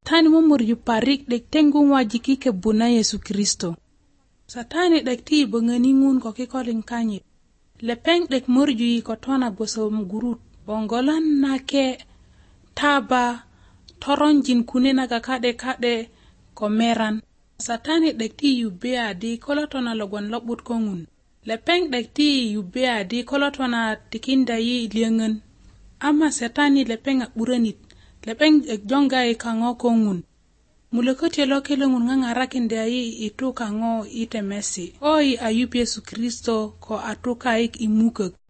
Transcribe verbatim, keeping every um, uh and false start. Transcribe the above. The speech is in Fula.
Satani mumur yu parik dek tengung wajiki ke buna Yesu Kristo. Satani dek ti bangani ngun ko kikoling kanyit. Lepeng dek murju yi kotona goso mgurut. Bongolan nake taba toronjin kunena kakade kade komeran. Satani dek ti yubea di kolotona logon lobut kongun. Lepeng dek ti yubea di kolotona tikinda yi liangan. Ama Satani lepeng akburanit. Lepeng ek jonga i kango kongun. Mulekoti loke lengun nga ngarakin dia yi itu kango ite mesi. Oi ayup Yesu Kristo ko atuka ik imukak.